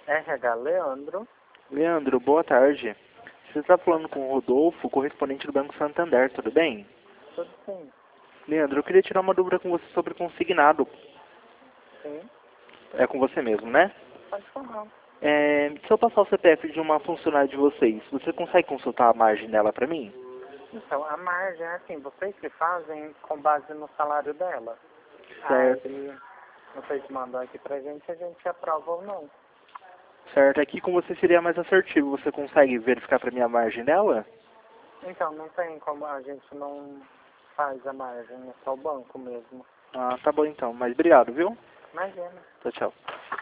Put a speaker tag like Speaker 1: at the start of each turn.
Speaker 1: RH Leandro.
Speaker 2: Leandro, boa tarde. Você está falando com o Rodolfo, correspondente do Banco Santander, tudo bem?
Speaker 1: Tudo sim.
Speaker 2: Leandro, eu queria tirar uma dúvida com você sobre consignado.
Speaker 1: Sim.
Speaker 2: É com você mesmo, né?
Speaker 1: Pode falar.
Speaker 2: Se eu passar o CPF de uma funcionária de vocês, você consegue consultar a margem dela para mim?
Speaker 1: Então, a margem é assim, vocês que fazem com base no salário dela.
Speaker 2: Certo.
Speaker 1: Aí, vocês mandam aqui pra gente, a gente aprova ou não.
Speaker 2: Certo, aqui com você seria mais assertivo. Você consegue verificar para mim a margem dela?
Speaker 1: Então, não tem como, a gente não faz a margem, é só o banco mesmo.
Speaker 2: Ah, tá bom então. Mas obrigado, viu?
Speaker 1: Imagina.
Speaker 2: Tchau, tchau.